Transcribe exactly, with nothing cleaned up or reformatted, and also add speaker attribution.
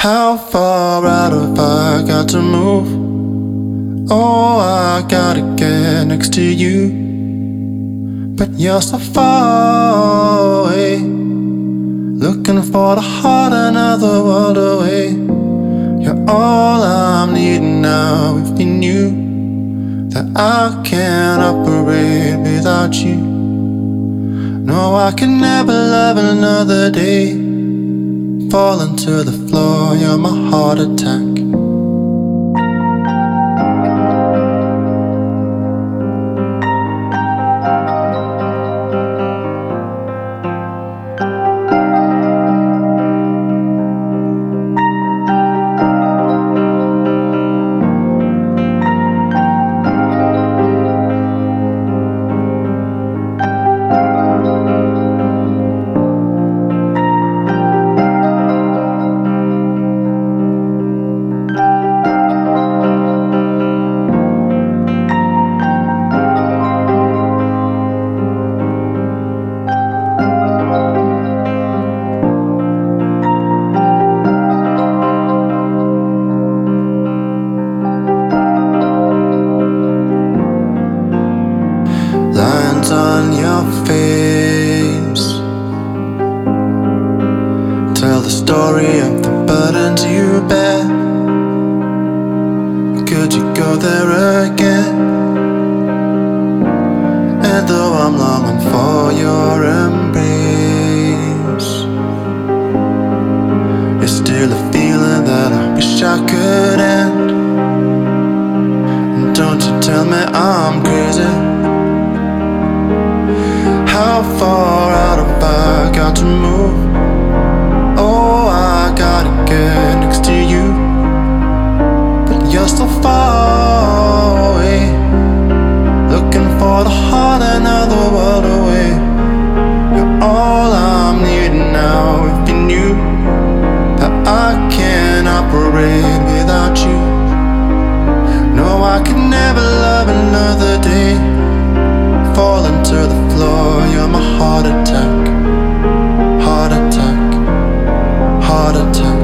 Speaker 1: How far out have I got to move? Oh, I gotta get next to you, but you're so far away, looking for the heart another world away. You're all I'm needing now. If you knew that I can't operate without you, no, I can never love another day. Falling to the floor, you're my heart attack. Lines on your face tell the story of the burdens you bear. Could you go there again? And though I'm longing for your embrace, it's still a feeling that I wish I could end. And don't you tell me I'm crazy. How far out have I got to move? Oh, I gotta get next to you, but you're so far away, looking for the heart another world away. You're all I'm needing now. If you knew that I can't operate without you, no, I could never love another day. Falling to the floor, you're my heart attack, heart attack, heart attack.